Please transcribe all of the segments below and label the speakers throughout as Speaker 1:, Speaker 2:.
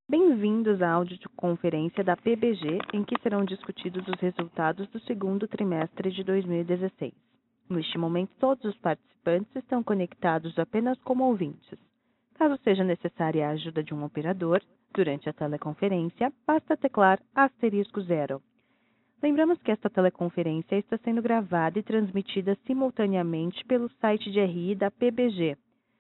Speaker 1: Bem-vindos à audioconferência da PBG, em que serão discutidos os resultados do segundo trimestre de 2016. Neste momento, todos os participantes estão conectados apenas como ouvintes. Caso seja necessária a ajuda de um operador, durante a teleconferência, basta teclar *0. Lembramos que esta teleconferência está sendo gravada e transmitida simultaneamente pelo site de RI da PBG,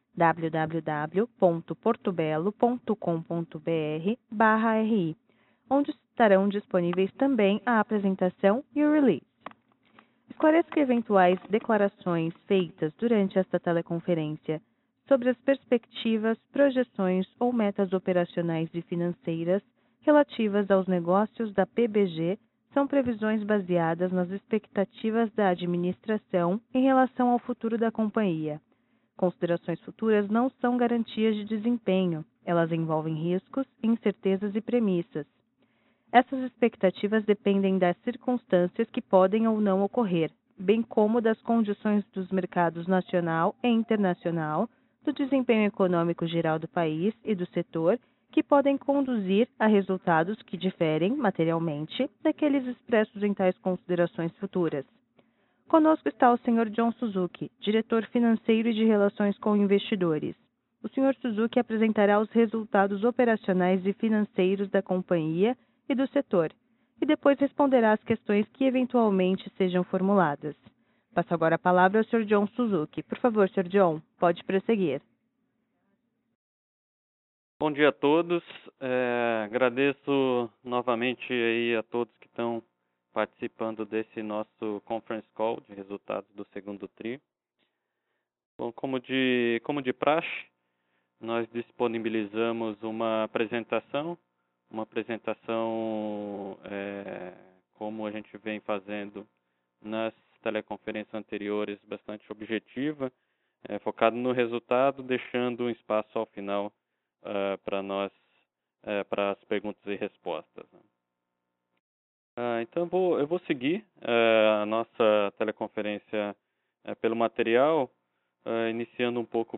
Speaker 1: www.portobello.com.br/ri, onde estarão disponíveis também a apresentação e o release. Esclareço que eventuais declarações feitas durante esta teleconferência sobre as perspectivas, projeções ou metas operacionais e financeiras relativas aos negócios da PBG são previsões baseadas nas expectativas da administração em relação ao futuro da companhia. Considerações futuras não são garantias de desempenho, elas envolvem riscos, incertezas e premissas. Essas expectativas dependem das circunstâncias que podem ou não ocorrer, bem como das condições dos mercados nacional e internacional, do desempenho econômico geral do país e do setor, que podem conduzir a resultados que diferem, materialmente, daqueles expressos em tais considerações futuras. Conosco está o Sr. John Suzuki, diretor financeiro e de relações com investidores. O Sr. Suzuki apresentará os resultados operacionais e financeiros da companhia e do setor, e depois responderá às questões que eventualmente sejam formuladas. Passo agora a palavra ao Sr. John Suzuki. Por favor, Sr. John, pode prosseguir.
Speaker 2: Bom dia a todos. Agradeço novamente aí a todos que estão participando desse nosso conference call de resultados do segundo TRI. Bom, como de praxe, nós disponibilizamos uma apresentação como a gente vem fazendo nas teleconferências anteriores, bastante objetiva, focado no resultado, deixando um espaço ao final para as perguntas e respostas. Então eu vou seguir a nossa teleconferência pelo material, iniciando um pouco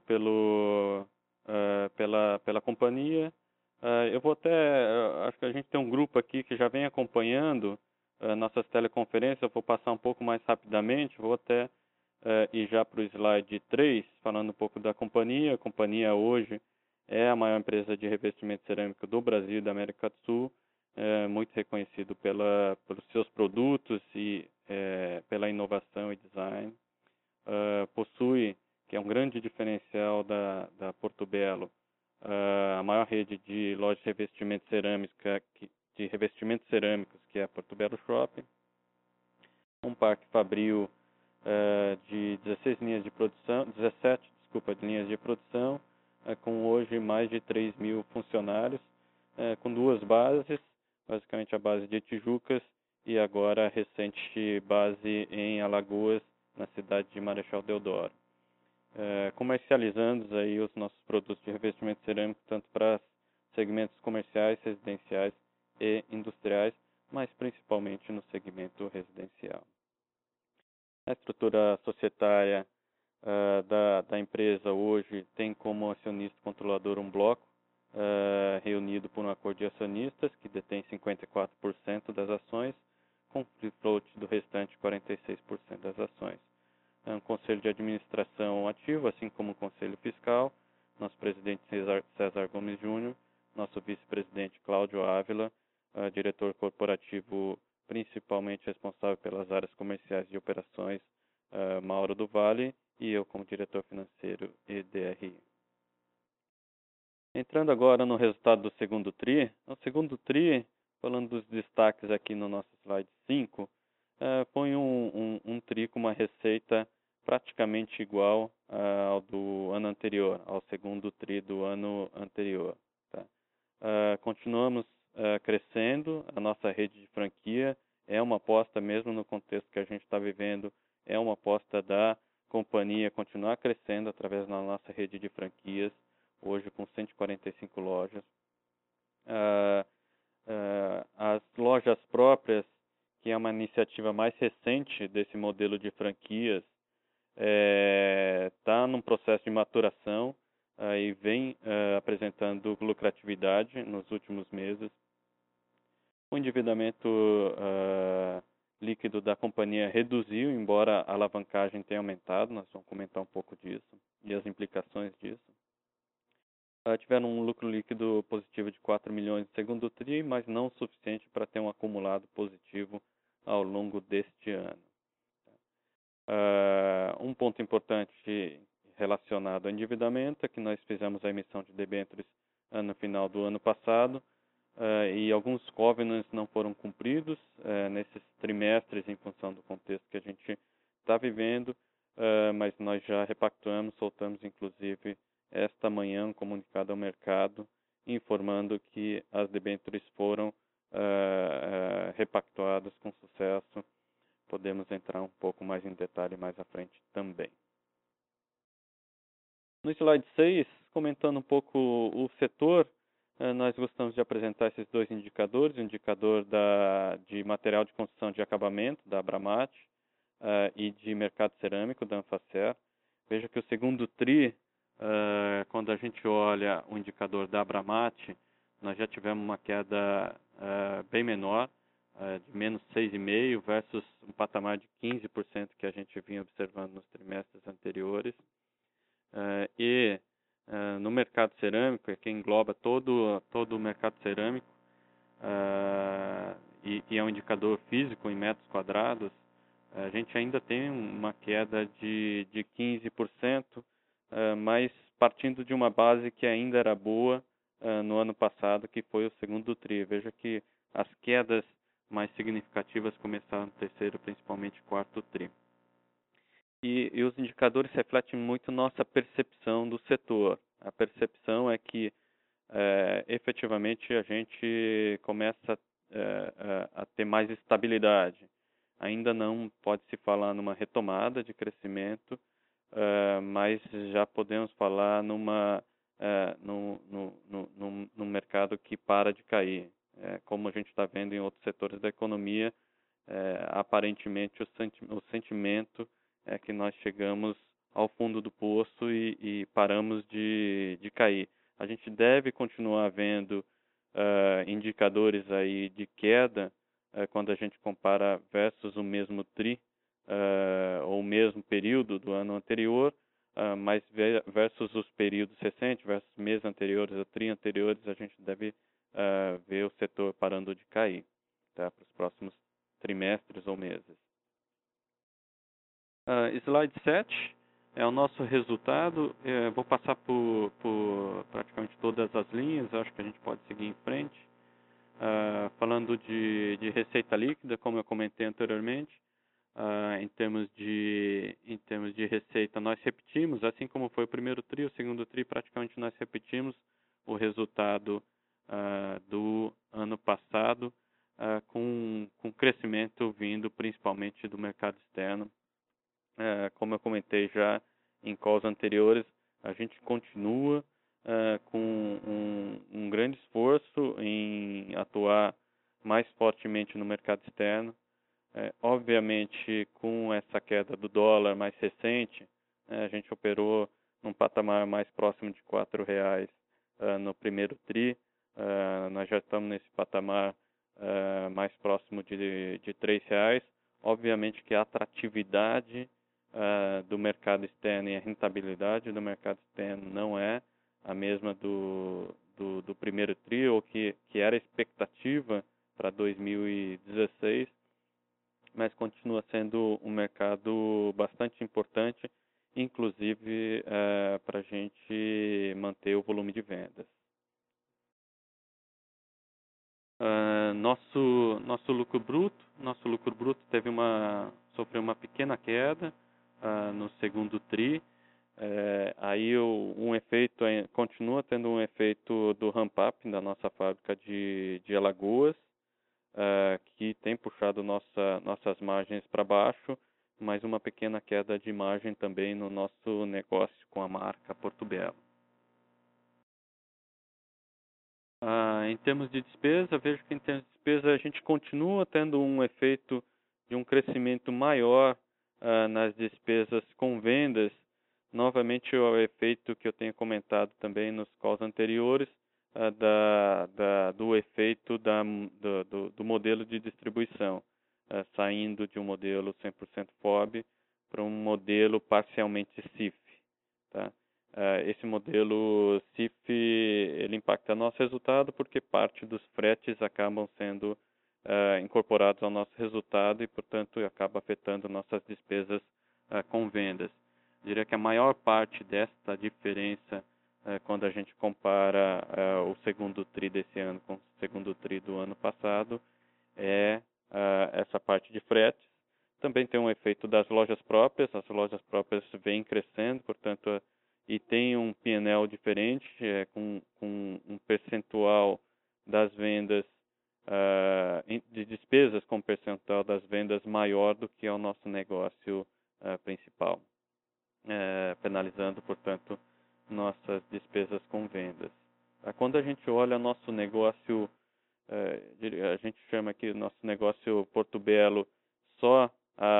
Speaker 2: pela companhia. Acho que a gente tem um grupo aqui que já vem acompanhando nossas teleconferências. Eu vou passar um pouco mais rapidamente, vou até ir já para o slide 3, falando um pouco da companhia. A companhia hoje é a maior empresa de revestimento cerâmico do Brasil e da América do Sul, muito reconhecido pelos seus produtos e pela inovação e design. Possui, que é um grande diferencial da Portobello, a maior rede de lojas de revestimentos cerâmicos, que é a Portobello Shopping. Um parque fabril de 17 linhas de produção, com hoje mais de 3.000 funcionários, com duas bases, basicamente a base de Tijucas e agora a recente base em Alagoas, na cidade de Marechal Deodoro. Comercializando aí os nossos produtos de revestimento cerâmico, tanto para segmentos comerciais, residenciais e industriais, mas principalmente no segmento residencial. A estrutura societária da empresa hoje tem como acionista controlador um bloco reunido por um acordo de acionistas que detém 54% das ações, com free float do restante 46% das ações. É um conselho de administração ativo, assim como um conselho fiscal, nosso presidente César Gomes Júnior, nosso vice-presidente Cláudio Ávila, diretor corporativo principalmente responsável pelas áreas comerciais e operações, Mauro do Vale, e eu como diretor financeiro e DRI. Entrando agora no resultado do segundo TRI. O segundo TRI, falando dos destaques aqui no nosso slide 5, põe um TRI com uma receita praticamente igual ao do ano anterior, ao segundo TRI do ano anterior. Tá? Continuamos crescendo, a nossa rede de franquia é uma aposta, mesmo no contexto que a gente está vivendo, é uma aposta da companhia continuar crescendo através da nossa rede de franquias, hoje com 145 lojas. As lojas próprias, que é uma iniciativa mais recente desse modelo de franquias, está num processo de maturação. e vem apresentando lucratividade nos últimos meses. O endividamento líquido da companhia reduziu, embora a alavancagem tenha aumentado. Nós vamos comentar um pouco disso e as implicações disso. Tiveram um lucro líquido positivo de 4 milhões no segundo TRI, mas não o suficiente para ter um acumulado positivo ao longo deste ano. Um ponto importante relacionado ao endividamento é que nós fizemos a emissão de debêntures no final do ano passado e alguns covenants não foram cumpridos nesses trimestres em função do contexto que a gente está vivendo, mas nós já repactuamos, soltamos inclusive esta manhã um comunicado ao mercado informando que as debêntures foram repactuadas com sucesso. Podemos entrar um pouco mais em detalhe mais à frente também. No slide 6, comentando um pouco o setor, nós gostamos de apresentar esses dois indicadores, o indicador de material de construção de acabamento, da Abramat, e de mercado cerâmico, da Anfacer. Veja que o segundo TRI, quando a gente olha o indicador da Abramat, nós já tivemos uma queda bem menor, de menos 6,5% versus um patamar de 15% que a gente vinha observando nos trimestres anteriores. No mercado cerâmico, que engloba todo o mercado cerâmico, e é um indicador físico em metros quadrados, a gente ainda tem uma queda de 15%, mas partindo de uma base que ainda era boa no ano passado, que foi o segundo TRI. Veja que as quedas mais significativas começaram no terceiro, principalmente quarto TRI. E os indicadores refletem muito nossa percepção do setor. A percepção é que, efetivamente, a gente começa a ter mais estabilidade. Ainda não pode se falar numa retomada de crescimento, mas já podemos falar num mercado que para de cair. Como a gente está vendo em outros setores da economia, aparentemente o sentimento é que nós chegamos ao fundo do poço e paramos de cair. A gente deve continuar vendo indicadores aí de queda quando a gente compara versus o mesmo TRI ou o mesmo período do ano anterior, mas versus os períodos recentes, versus meses anteriores ou TRI anteriores, a gente deve ver o setor parando de cair, tá, para os próximos trimestres ou meses. Slide 7 é o nosso resultado. Vou passar por praticamente todas as linhas, acho que a gente pode seguir em frente. Falando de receita líquida, como eu comentei anteriormente, em termos de receita, nós repetimos, assim como foi o primeiro TRI, o segundo TRI, praticamente nós repetimos o resultado do ano passado, com crescimento vindo principalmente do mercado externo. Como eu comentei já em calls anteriores, a gente continua com um grande esforço em atuar mais fortemente no mercado externo. Obviamente, com essa queda do dólar mais recente, a gente operou num patamar mais próximo de R$ 4,00 no primeiro TRI. Nós já estamos nesse patamar mais próximo de R$ 3,00. Obviamente que a atratividade do mercado externo e a rentabilidade do mercado externo não é a mesma do primeiro TRI, ou que era a expectativa para 2016, mas continua sendo um mercado bastante importante, inclusive para a gente manter o volume de vendas. Nosso lucro bruto sofreu uma pequena queda no segundo TRI. Aí continua tendo um efeito do ramp-up da nossa fábrica de Alagoas, que tem puxado nossas margens para baixo, mas uma pequena queda de margem também no nosso negócio com a marca Porto Belo. Em termos de despesa, vejo que em termos de despesa a gente continua tendo um efeito de um crescimento maior nas despesas com vendas novamente o efeito que eu tenho comentado também nos calls anteriores, do efeito do modelo de distribuição, saindo de um modelo 100% FOB para um modelo parcialmente CIF. Tá? Esse modelo CIF ele impacta nosso resultado porque parte dos fretes acabam sendo incorporados ao nosso resultado e, portanto, acaba afetando nossas despesas com vendas. Eu diria que a maior parte desta diferença, quando a gente compara o segundo TRI desse ano com o segundo TRI do ano passado, é essa parte de fretes. Também tem um efeito das lojas próprias. As lojas próprias vêm crescendo, portanto, e tem um P&L diferente, com um percentual das vendas, de despesas com percentual das vendas maior do que é o nosso negócio principal, penalizando, portanto, nossas despesas com vendas. Quando a gente olha nosso negócio, a gente chama aqui nosso negócio Porto Belo só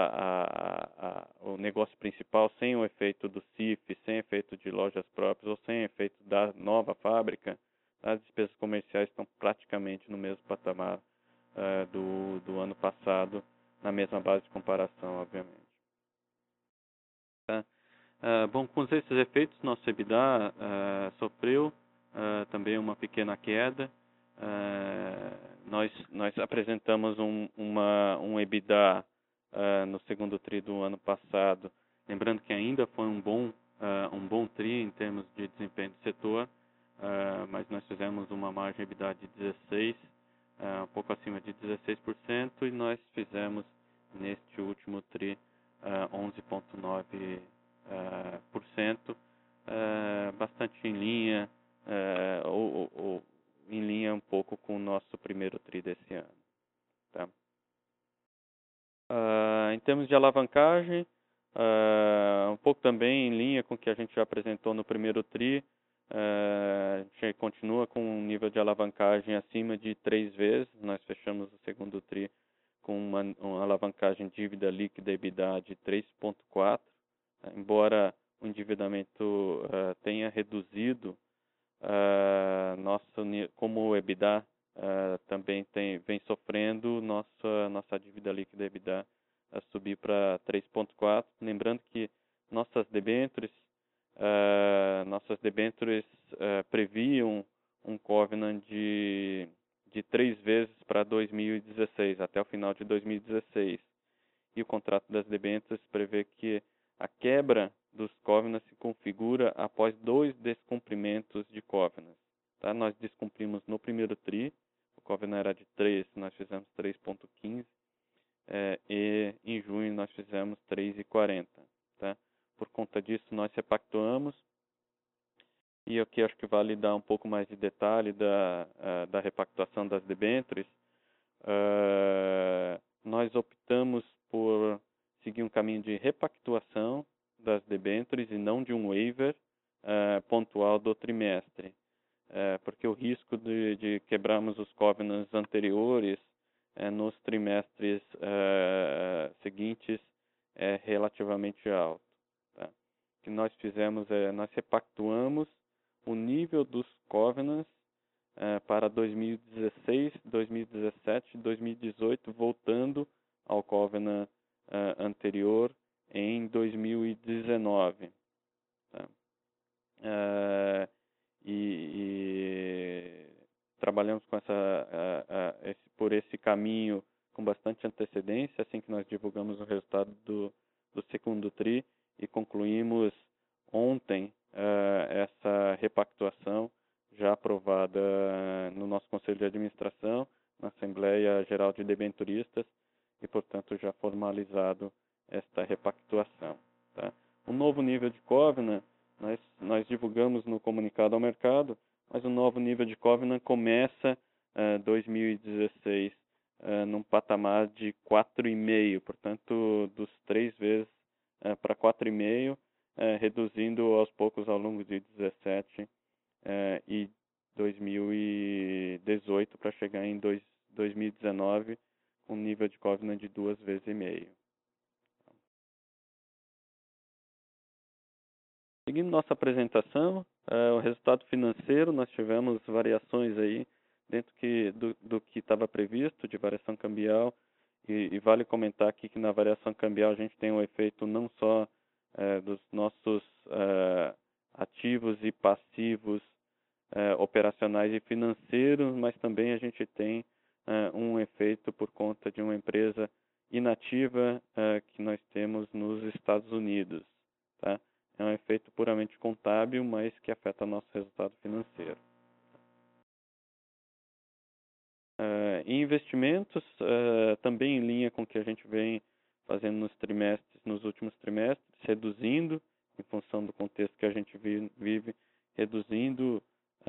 Speaker 2: o negócio principal, sem o efeito do CIF, sem efeito de lojas próprias ou sem efeito da nova fábrica, as despesas comerciais estão praticamente no mesmo patamar do ano passado, na mesma base de comparação, obviamente. Tá? Bom, com esses efeitos, nosso EBITDA sofreu também uma pequena queda. Nós apresentamos um EBITDA no segundo TRI do ano passado, lembrando que ainda foi um bom TRI em termos de desempenho do setor, mas nós fizemos uma margem EBITDA de 16%, um pouco acima de 16%, e nós fizemos neste último TRI 11,9%, bastante em linha, ou em linha um pouco com o nosso primeiro TRI desse ano. Tá? Em termos de alavancagem, um pouco também em linha com o que a gente já apresentou no primeiro TRI, a gente continua com um nível de alavancagem acima de 3 vezes. Nós fechamos o segundo TRI com uma alavancagem dívida líquida EBITDA de 3,4, embora o endividamento tenha reduzido, como o EBITDA também vem sofrendo, nossa dívida líquida EBITDA subir para 3,4. Lembrando que nossas debêntures previam um covenant de 3 vezes para 2016, até o final de 2016. E o contrato das debêntures prevê que a quebra dos covenants se configura após 2 descumprimentos de covenants. Tá? Nós descumprimos no primeiro TRI, o covenant era de 3, nós fizemos 3,15, e em junho nós fizemos 3,40. Tá? Por conta disso, nós repactuamos, e aqui acho que vale dar um pouco mais de detalhe da repactuação das debêntures. Nós optamos por seguir um caminho de repactuação das debêntures e não de um waiver pontual do trimestre, porque o risco de quebrarmos os covenants anteriores nos trimestres seguintes é relativamente alto. Tá? O que nós fizemos nós repactuamos o nível dos covenants para 2016, 2017 e 2018, voltando ao covenant anterior em 2019. Tá? E trabalhamos com por esse caminho com bastante antecedência, assim que nós divulgamos o resultado do segundo TRI, e concluímos ontem essa repactuação já aprovada no nosso Conselho de Administração, na Assembleia Geral de Debenturistas, e, portanto, já formalizado esta repactuação. Tá? Um novo nível de covenant, nós divulgamos no comunicado ao mercado, mas o novo nível de covenant começa 2016 num patamar de 4,5, portanto, dos 3 vezes para 4,5, reduzindo aos poucos ao longo de 2017 e 2018 para chegar em 2019 com um nível de covenant de 2,5 vezes. seguindo nossa apresentação, o resultado financeiro, nós tivemos variações aí dentro do que estava previsto de variação cambial, e vale comentar aqui que na variação cambial a gente tem um efeito não só dos nossos ativos e passivos operacionais e financeiros, mas também a gente tem um efeito por conta de uma empresa inativa que nós temos nos Estados Unidos. Tá? É um efeito puramente contábil, mas que afeta nosso resultado financeiro. Em investimentos, também em linha com o que a gente vem fazendo nos últimos trimestres, reduzindo, em função do contexto que a gente vive, reduzindo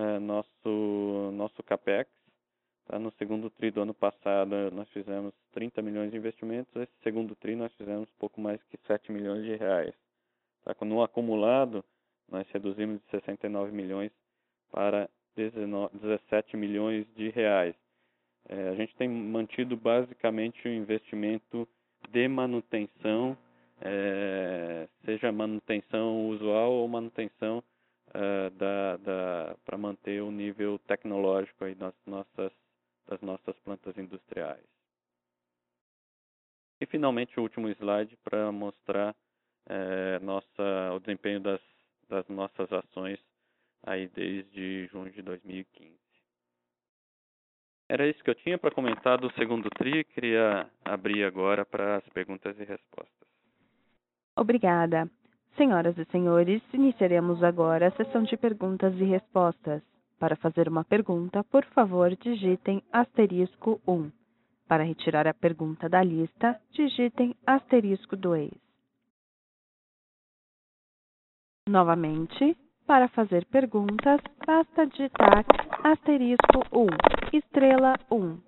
Speaker 2: nosso CAPEX. Tá? No segundo TRI do ano passado, nós fizemos 30 milhões de investimentos. Esse segundo TRI, nós fizemos pouco mais que 7 milhões de reais. Tá? No acumulado, nós reduzimos de 69 milhões para 17 milhões de reais. A gente tem mantido basicamente o investimento de manutenção, seja manutenção usual ou manutenção para manter o nível tecnológico aí das nossas plantas industriais. E finalmente o último slide para mostrar o desempenho das nossas ações aí desde junho de 2015. Era isso que eu tinha para comentar do segundo TRI. Queria abrir agora para as perguntas e respostas.
Speaker 1: Obrigada. Senhoras e senhores, iniciaremos agora a sessão de perguntas e respostas. Para fazer uma pergunta, por favor, digitem *1. Para retirar a pergunta da lista, digitem *2. Novamente, para fazer perguntas, basta digitar *1.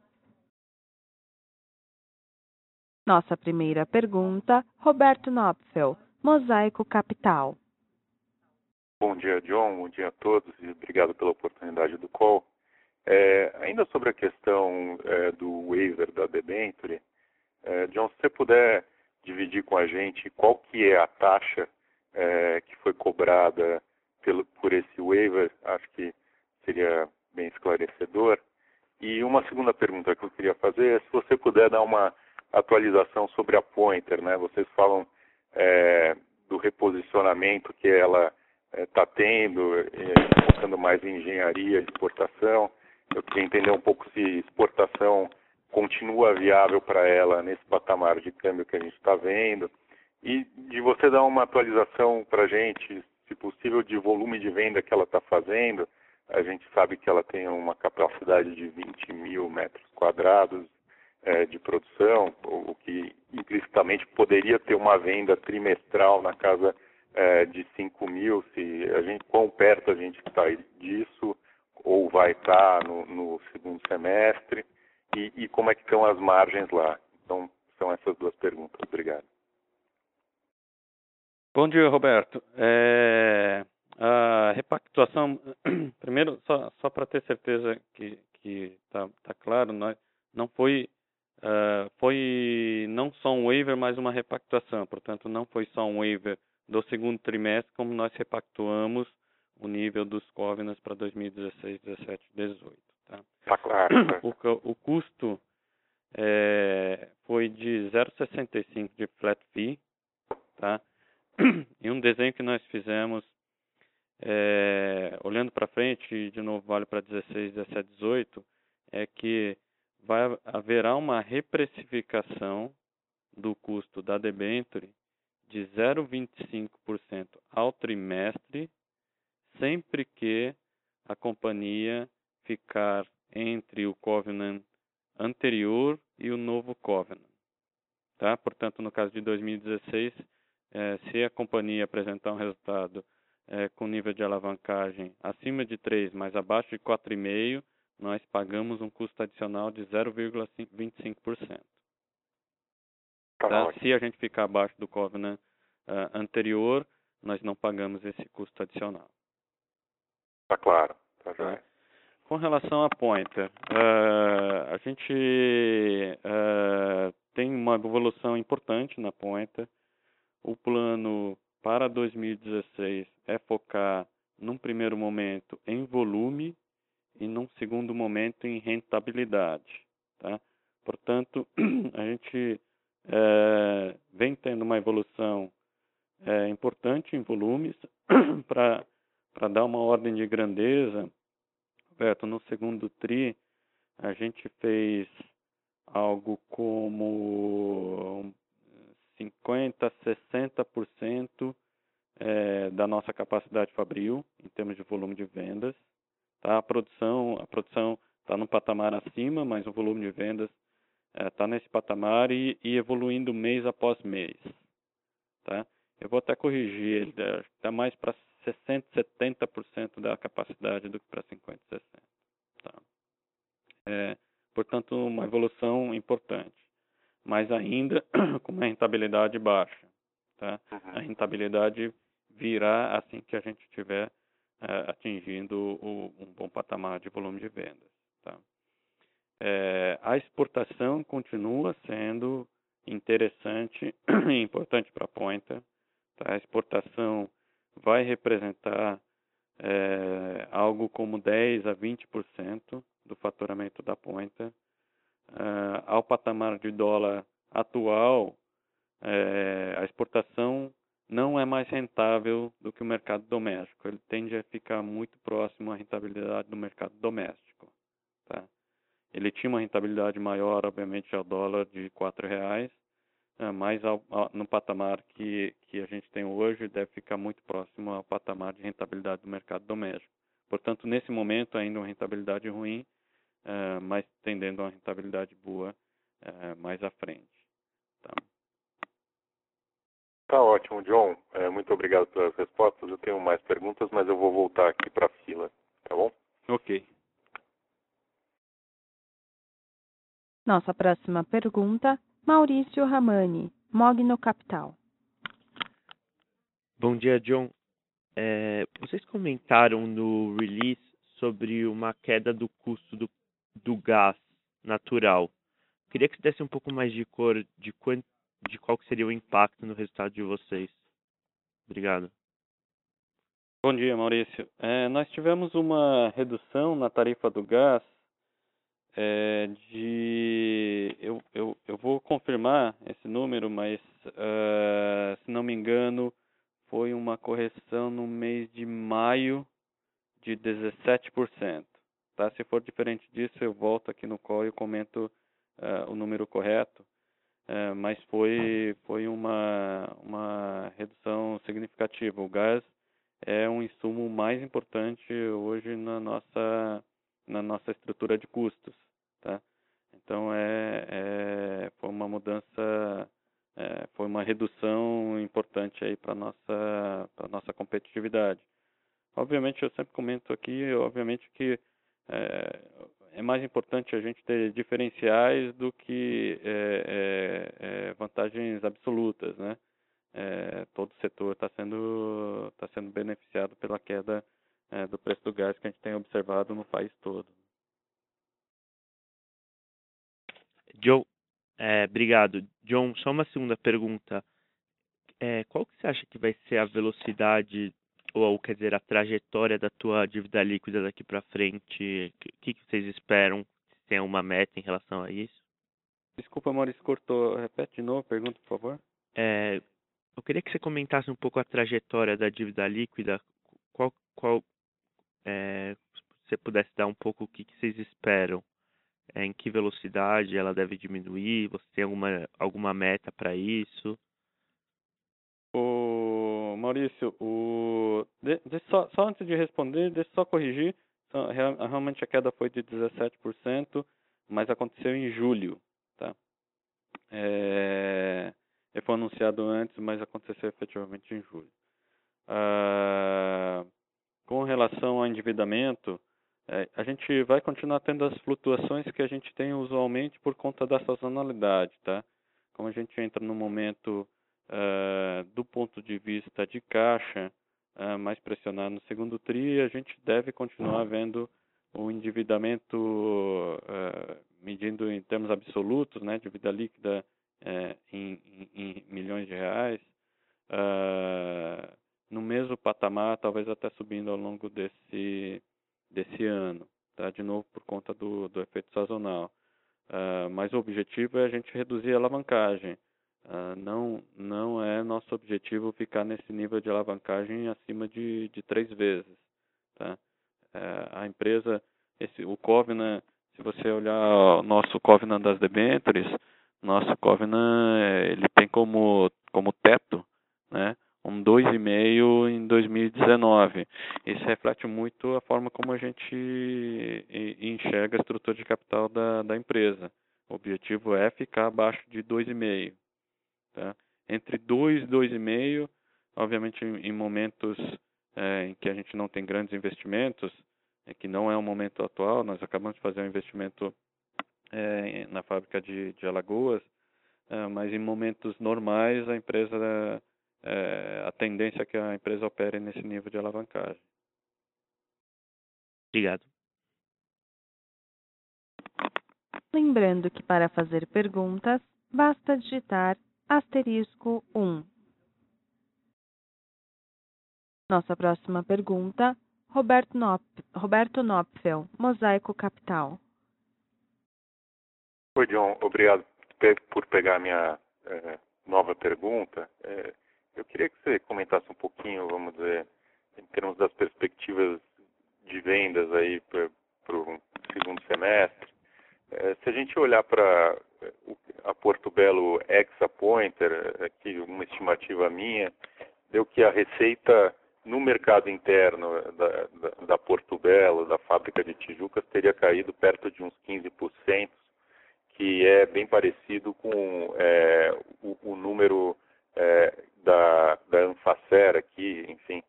Speaker 1: Nossa primeira pergunta, Roberto Knopfel, Mosaico Capital.
Speaker 3: Bom dia, John. Bom dia a todos e obrigado pela oportunidade do call. Ainda sobre a questão do waiver da debenture, John, se você puder dividir com a gente qual que é a taxa que foi cobrada por esse waiver, acho que seria bem esclarecedor. E uma segunda pergunta que eu queria fazer é se você puder dar uma atualização sobre a Pointer, né? Vocês falam do reposicionamento que ela está tendo, focando mais em engenharia, exportação. Eu queria entender um pouco se exportação continua viável para ela nesse patamar de câmbio que a gente está vendo. E de você dar uma atualização para a gente, se possível, de volume de venda que ela está fazendo. A gente sabe que ela tem uma capacidade de 20 mil metros quadrados de produção, o que implicitamente poderia ter uma venda trimestral na casa de 5 mil, quão perto a gente está disso, ou vai estar no segundo semestre, e como é que estão as margens lá. Então, são essas duas perguntas. Obrigado.
Speaker 2: Bom dia, Roberto. A repactuação, primeiro, só para ter certeza que está claro, não foi não só um waiver, mas uma repactuação. Portanto, não foi só um waiver do segundo trimestre, como nós repactuamos o nível dos covenants para 2016, 17 e 18. Tá?
Speaker 3: Tá claro.
Speaker 2: O custo foi de 0,65 de flat fee, tá? E um desenho que nós fizemos, olhando para frente, de novo vale para 16, 17, 18, é que haverá uma reprecificação do custo da debenture de 0,25% ao trimestre, sempre que a companhia ficar entre o covenant anterior e o novo covenant. Tá? Portanto, no caso de 2016, se a companhia apresentar um resultado com nível de alavancagem acima de 3, mas abaixo de 4,5, nós pagamos um custo adicional de 0,25%. Tá? Se a gente ficar abaixo do covenant anterior, nós não pagamos esse custo adicional.
Speaker 3: Tá claro. Tá.
Speaker 2: Com relação à Pointer, a gente tem uma evolução importante na Pointer. O plano para 2016 é focar, num primeiro momento, em volume e, num segundo momento, em rentabilidade. Tá? Portanto, a gente vem tendo uma evolução importante em volumes. Para dar uma ordem de grandeza, Roberto, no segundo TRI, a gente fez algo como 50%, 60% da nossa capacidade fabril, em termos de volume de vendas. Tá? A produção está no patamar acima, mas o volume de vendas está nesse patamar e evoluindo mês após mês. Tá? Eu vou até corrigir, ele está mais para 60%, 70% da capacidade do que para 50%, 60%. Tá? Portanto, uma evolução importante, mas ainda com uma rentabilidade baixa. Tá? A rentabilidade virá assim que a gente estiver atingindo um bom patamar de volume de vendas. Tá? A exportação continua sendo interessante e importante para a Pointer. Tá? A exportação vai representar algo como 10% a 20% do faturamento da Pointer. Ao patamar de dólar atual, a exportação não é mais rentável do que o mercado doméstico. Ele tende a ficar muito próximo à rentabilidade do mercado doméstico. Tá? Ele tinha uma rentabilidade maior, obviamente, ao dólar de R$4, mas no patamar que a gente tem hoje, deve ficar muito próximo ao patamar de rentabilidade do mercado doméstico. Portanto, nesse momento, ainda uma rentabilidade ruim, mas tendendo a uma rentabilidade boa mais à frente. Tá?
Speaker 3: Tá ótimo, John. Muito obrigado pelas respostas. Eu tenho mais perguntas, mas eu vou voltar aqui para a fila. Tá bom?
Speaker 2: Ok.
Speaker 1: Nossa próxima pergunta, Maurício Ramani, Mogno Capital.
Speaker 4: Bom dia, John. Vocês comentaram no release sobre uma queda do custo do gás natural. Queria que você desse um pouco mais de cor de qual que seria o impacto no resultado de vocês. Obrigado.
Speaker 2: Bom dia, Maurício. Nós tivemos uma redução na tarifa do gás eu vou confirmar esse número, mas se não me engano, foi uma correção no mês de maio de 17%. Tá? Se for diferente disso, eu volto aqui no call e comento o número correto. Mas foi uma redução significativa. O gás é um insumo mais importante hoje na nossa estrutura de custos. Tá? Então, foi uma mudança, foi uma redução importante aí para a nossa competitividade. Obviamente, eu sempre comento aqui, obviamente que é mais importante a gente ter diferenciais do que vantagens absolutas, né? Todo o setor está sendo beneficiado pela queda do preço do gás que a gente tem observado no país todo.
Speaker 4: John, obrigado. John, só uma segunda pergunta. Qual que você acha que vai ser a velocidade, ou quer dizer, a trajetória da tua dívida líquida daqui para frente? O que vocês esperam? Se tem uma meta em relação a isso?
Speaker 2: Desculpa, Maurício, cortou. Repete de novo a pergunta, por favor.
Speaker 4: Eu queria que você comentasse um pouco a trajetória da dívida líquida. Se você pudesse dar um pouco o que vocês esperam. Em que velocidade ela deve diminuir? Você tem alguma meta para isso?
Speaker 2: Maurício, só antes de responder, deixa eu só corrigir. Realmente a queda foi de 17%, mas aconteceu em julho. Tá? Foi anunciado antes, mas aconteceu efetivamente em julho. Com relação ao endividamento, a gente vai continuar tendo as flutuações que a gente tem usualmente por conta da sazonalidade, tá? Como a gente entra no momento do ponto de vista de caixa mais pressionado no segundo TRI, a gente deve continuar vendo o endividamento medindo em termos absolutos, né? Dívida líquida em milhões de reais, patamar, talvez até subindo ao longo desse ano, tá? De novo por conta do efeito sazonal. Mas o objetivo é a gente reduzir a alavancagem. Não é nosso objetivo ficar nesse nível de alavancagem acima de 3 vezes. Tá? A empresa, o Covenant, se você olhar o nosso Covenant das debêntures, nosso Covenant ele tem como teto, né, um 2,5 em 2019. Isso reflete muito a forma como a gente enxerga a estrutura de capital da empresa. O objetivo é ficar abaixo de 2,5. Tá? Entre 2 e 2,5, obviamente em momentos em que a gente não tem grandes investimentos, que não é o momento atual, nós acabamos de fazer um investimento na fábrica de Alagoas, mas em momentos normais a tendência é que a empresa opere nesse nível de alavancagem.
Speaker 4: Obrigado.
Speaker 1: Lembrando que para fazer perguntas, basta digitar *1. Nossa próxima pergunta, Roberto Knopfel, Mosaico Capital.
Speaker 3: Oi, John. Obrigado por pegar a minha nova pergunta. Eu queria que você comentasse um pouquinho, vamos dizer, em termos das perspectivas de vendas aí para o segundo semestre. Se a gente olhar para a Porto Belo ex-Pointer, aqui uma estimativa minha, deu que a receita no mercado interno da Porto Belo, da fábrica de Tijucas, teria caído perto de uns 15%, que é bem parecido com o número da Anfacer aqui, enfim.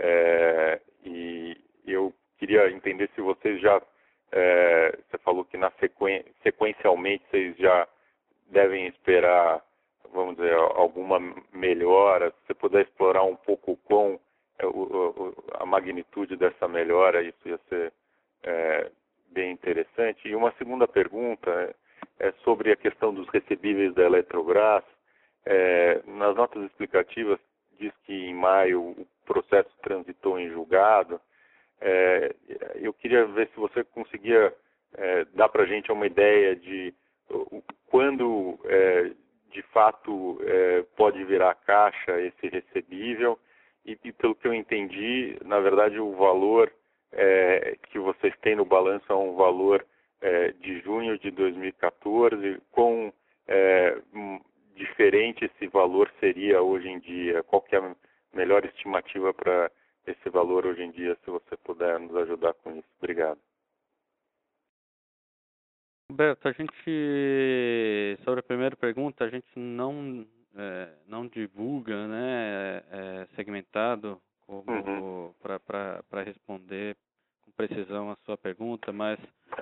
Speaker 3: E eu queria entender se vocês já... você falou que sequencialmente vocês já devem esperar, vamos dizer, alguma melhora. Se você puder explorar um pouco a magnitude dessa melhora, isso ia ser bem interessante. E uma segunda pergunta é sobre a questão dos recebíveis da Eletrobras. Nas notas explicativas diz que em maio o processo transitou em julgado. Eu queria ver se você conseguia dar para a gente uma ideia de quando de fato pode virar caixa esse recebível e pelo que eu entendi, na verdade o valor que vocês têm no balanço é um valor de junho de 2014. Quão diferente esse valor seria hoje em dia? Qual que é a melhor estimativa para esse valor hoje em dia, se você puder nos ajudar com isso? Obrigado.
Speaker 2: Roberto, sobre a primeira pergunta, a gente não divulga, né, segmentado para responder com precisão a sua pergunta, mas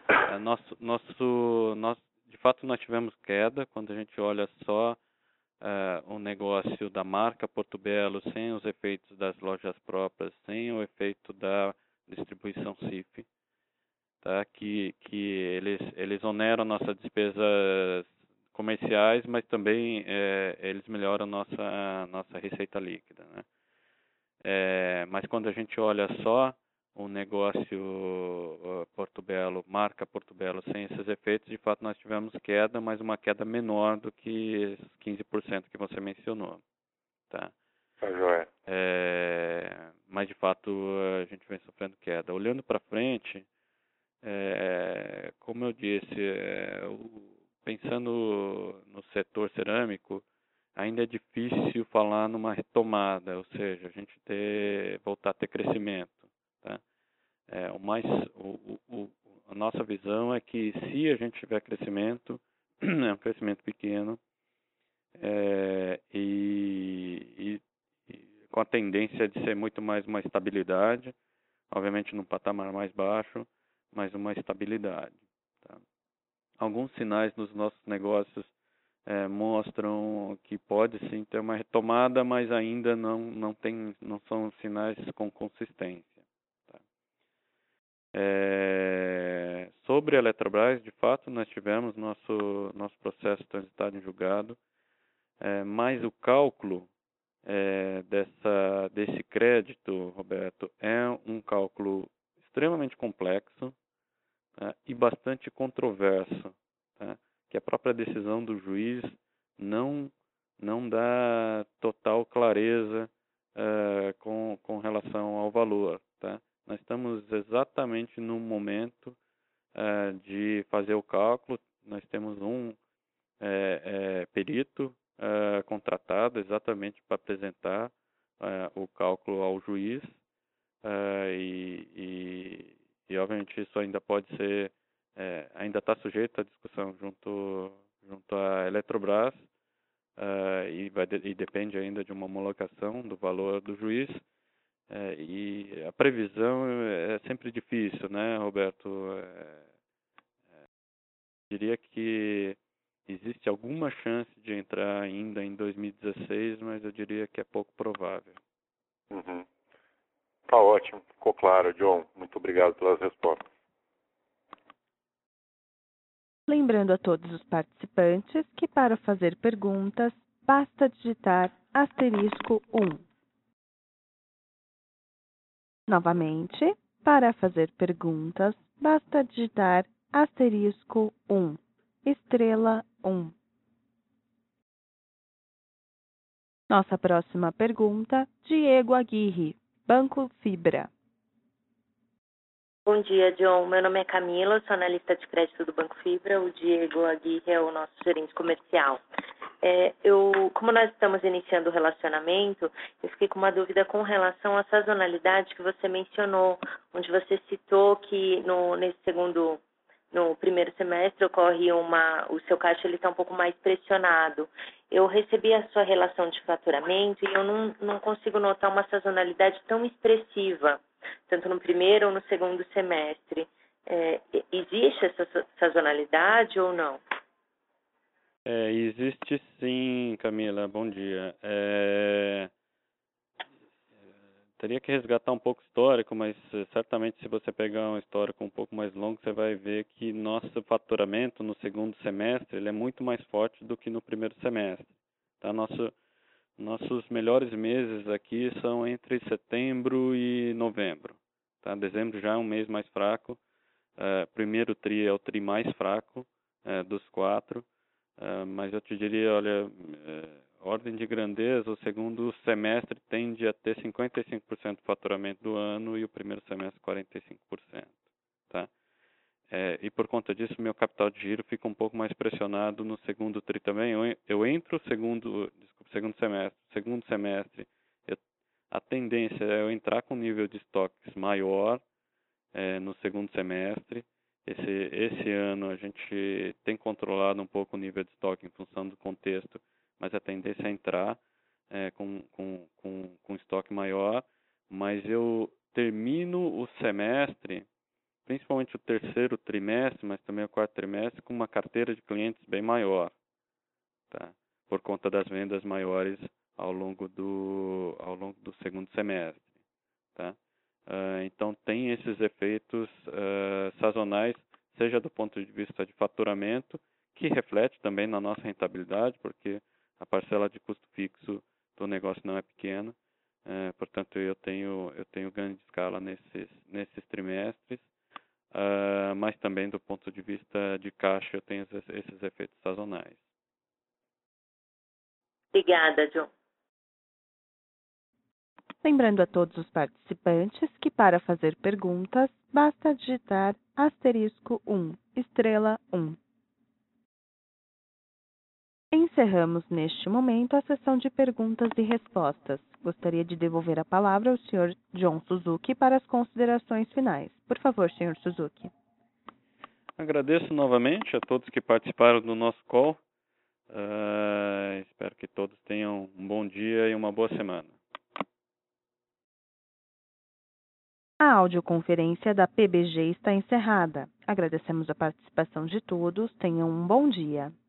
Speaker 2: de fato nós tivemos queda quando a gente olha só o negócio da marca Porto Belo sem os efeitos das lojas próprias, sem o efeito da distribuição CIF, tá? Que eles oneram nossas despesas comerciais, mas também eles melhoram nossa receita líquida, né? Mas quando a gente olha só o negócio Porto Belo, marca Porto Belo, sem esses efeitos, de fato nós tivemos queda, mas uma queda menor do que esses 15% que você mencionou, tá?
Speaker 3: Tá joia.
Speaker 2: Mas de fato a gente vem sofrendo queda. Olhando para frente, como eu disse, pensando no setor cerâmico, ainda é difícil falar numa retomada, ou seja, a gente voltar a ter crescimento. Tá? A nossa visão é que se a gente tiver crescimento, é um crescimento pequeno e com a tendência de ser muito mais uma estabilidade, obviamente num patamar mais baixo, mas uma estabilidade. Tá? Alguns sinais nos nossos negócios mostram que pode sim ter uma retomada, mas ainda não são sinais com consistência. Tá? Sobre a Eletrobras, de fato, nós tivemos nosso processo transitado em julgado, mas o cálculo desse crédito, Roberto, é um cálculo extremamente complexo, tá? E bastante controverso, tá? Que a própria decisão do juiz não dá total clareza com relação ao valor, tá? Nós estamos exatamente no momento de fazer o cálculo. Nós temos um perito contratado exatamente para apresentar o cálculo ao juiz, e obviamente isso ainda pode ser, ainda está sujeito à discussão junto à Eletrobras, e depende ainda de uma homologação do valor do juiz. E a previsão é sempre difícil, né, Roberto? Diria que existe alguma chance de entrar ainda em 2016, mas eu diria que é pouco provável.
Speaker 3: Uhum. Tá ótimo, ficou claro, John. Muito obrigado pelas respostas.
Speaker 1: Lembrando a todos os participantes que para fazer perguntas, basta digitar *1. Novamente, para fazer perguntas, basta digitar *1, estrela 1. Nossa próxima pergunta, Diego Aguirre, Banco Fibra.
Speaker 5: Bom dia, John. Meu nome é Camila, sou analista de crédito do Banco Fibra. O Diego Aguirre é o nosso gerente comercial. Como nós estamos iniciando o relacionamento, eu fiquei com uma dúvida com relação à sazonalidade que você mencionou, onde você citou que no primeiro semestre ocorre o seu caixa está um pouco mais pressionado. Eu recebi a sua relação de faturamento e eu não consigo notar uma sazonalidade tão expressiva, tanto no primeiro ou no segundo semestre. Existe essa sazonalidade ou não?
Speaker 2: Existe sim, Camila. Bom dia. Teria que resgatar um pouco histórico, mas certamente se você pegar um histórico um pouco mais longo, você vai ver que nosso faturamento no segundo semestre ele é muito mais forte do que no primeiro semestre. Tá? Nossos melhores meses aqui são entre setembro e novembro. Tá? Dezembro já é um mês mais fraco. Primeiro tri é o tri mais fraco dos 4. Mas eu te diria, olha, ordem de grandeza, o segundo semestre tende a ter 55% do faturamento do ano e o primeiro semestre 45%. Tá? E por conta disso, meu capital de giro fica um pouco mais pressionado no segundo tri também. Eu entro segundo semestre. Segundo semestre, a tendência é eu entrar com nível de estoques maior no segundo semestre. Esse ano a gente tem controlado um pouco o nível de estoque em função do contexto, mas a tendência é entrar com estoque maior, mas eu termino o semestre, principalmente o terceiro trimestre, mas também o quarto trimestre, com uma carteira de clientes bem maior, tá? Por conta das vendas maiores ao longo do segundo semestre, tá? Então tem esses efeitos sazonais, seja do ponto de vista de faturamento, que reflete também na nossa rentabilidade, porque a parcela de custo fixo do negócio não é pequena, portanto eu tenho ganho de escala nesses trimestres, mas também do ponto de vista de caixa eu tenho esses efeitos sazonais.
Speaker 5: Obrigada, John.
Speaker 1: Lembrando a todos os participantes que para fazer perguntas, basta digitar *1, estrela 1. Encerramos neste momento a sessão de perguntas e respostas. Gostaria de devolver a palavra ao Sr. John Suzuki para as considerações finais. Por favor, Sr. Suzuki.
Speaker 2: Agradeço novamente a todos que participaram do nosso call. Espero que todos tenham um bom dia e uma boa semana.
Speaker 1: A audioconferência da PBG está encerrada. Agradecemos a participação de todos. Tenham um bom dia.